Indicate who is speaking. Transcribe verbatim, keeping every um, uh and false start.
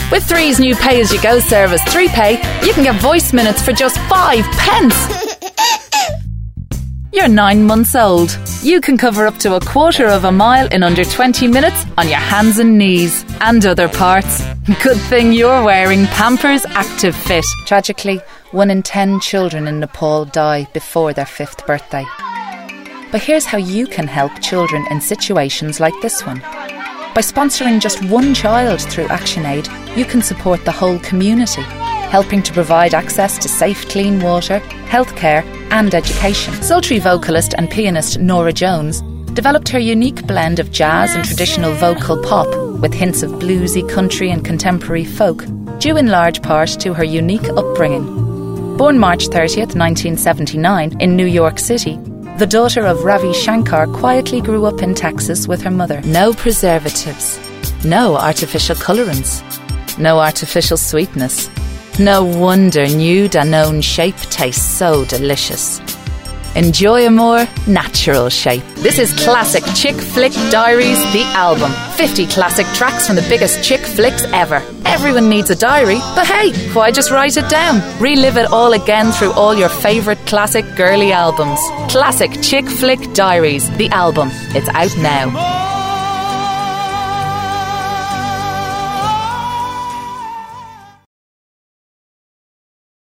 Speaker 1: With three's new pay-as-you-go service, three pay, you can get voice minutes for just five pence. You're nine months old. You can cover up to a quarter of a mile in under twenty minutes on your hands and knees and other parts. Good thing you're wearing Pampers Active Fit. Tragically, one in ten children in Nepal die before their fifth birthday. But here's how you can help children in situations like this one. By sponsoring just one child through ActionAid, you can support the whole community, helping to provide access to safe, clean water, healthcare and education. Sultry vocalist and pianist Norah Jones developed her unique blend of jazz and traditional vocal pop with hints of bluesy, country and contemporary folk, due in large part to her unique upbringing. Born March thirtieth, nineteen seventy-nine in New York City, the daughter of Ravi Shankar quietly grew up in Texas with her mother. No preservatives, no artificial colourants, no artificial sweetness. No wonder new Danone shape tastes so delicious. Enjoy a more natural shape. This is Classic Chick Flick Diaries, the album. fifty classic tracks from the biggest chick flicks ever. Everyone needs a diary, but hey, why just write it down? Relive it all again through all your favourite classic girly albums. Classic Chick Flick Diaries, the album. It's out now.